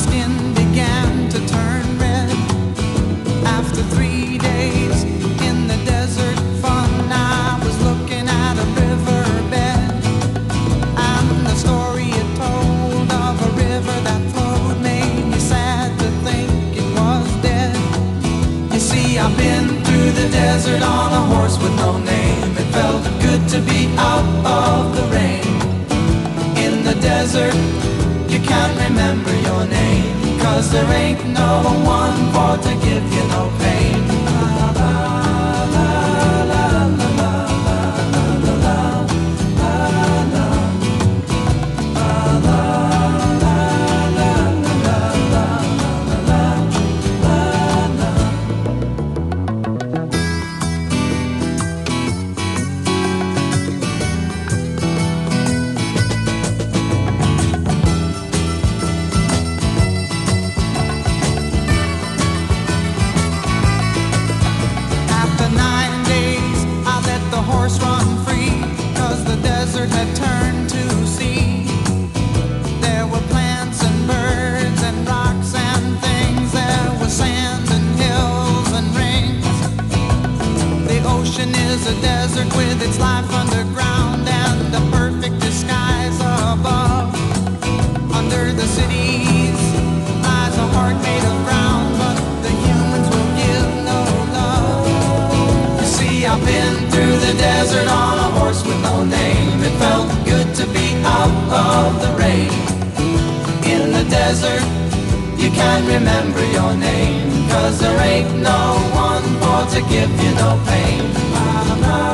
skin began to turn red. After 3 days in the desert fun, I was looking at a riverbed, and the story it told of a river that flowed made me sad to think it was dead. You see, I've been through the desert on a horse with no name. It felt good to be out of the rain. In the desert, you can't remember your name, 'cause there ain't no one for to give you no pain. Run free, 'cause the desert had turned to sea. There were plants and birds and rocks and things. There was sand and hills and rings. The ocean is a desert with its life underground and a perfect disguise above. Under the cities lies a heart made of ground, but the humans will give no love. You see, I've been through the desert on a horse with no name. It felt good to be out of the rain. In the desert, you can't remember your name, 'cause there ain't no one for to give you no pain.